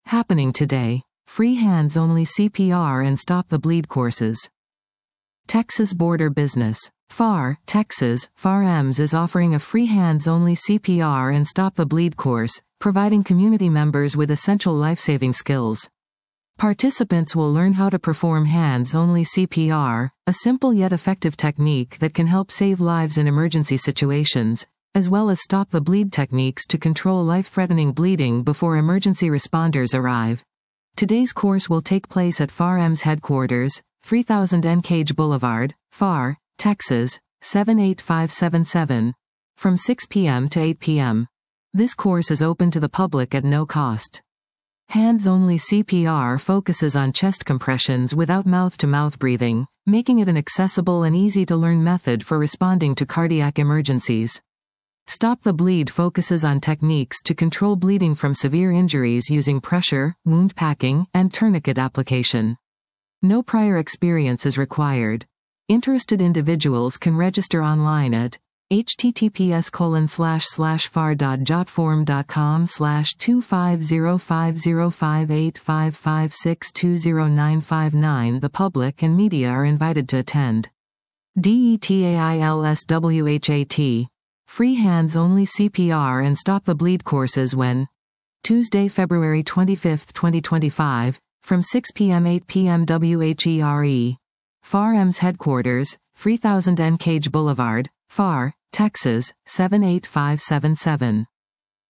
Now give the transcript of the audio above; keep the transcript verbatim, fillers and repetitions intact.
Happening today. Free hands-only C P R and Stop the Bleed courses. Texas Border Business. F A R, Texas, F A R E M S is offering a free hands-only C P R and Stop the Bleed course, providing community members with essential life-saving skills. Participants will learn how to perform hands-only C P R, a simple yet effective technique that can help save lives in emergency situations, as well as stop the bleed techniques to control life-threatening bleeding before emergency responders arrive. Today's course will take place at F A R E M S headquarters, three thousand N Cage Boulevard, F A R, Texas, seven eight five seven seven, from six p m to eight p m This course is open to the public at no cost. Hands-only C P R focuses on chest compressions without mouth-to-mouth breathing, making it an accessible and easy-to-learn method for responding to cardiac emergencies. Stop the Bleed focuses on techniques to control bleeding from severe injuries using pressure, wound packing, and tourniquet application. No prior experience is required. Interested individuals can register online at https colon slash slash far dot jotform dot com slash two five zero five zero five eight five five six two zero nine five nine. The public and media are invited to attend. DETAILSWHAT. Free hands-only C P R and Stop the Bleed courses when? Tuesday, February twenty-fifth, twenty twenty-five, from six p m to eight p m W H E R E. F A R E M S headquarters, three thousand N Cage Boulevard, F A R, Texas, seven eight five seven seven.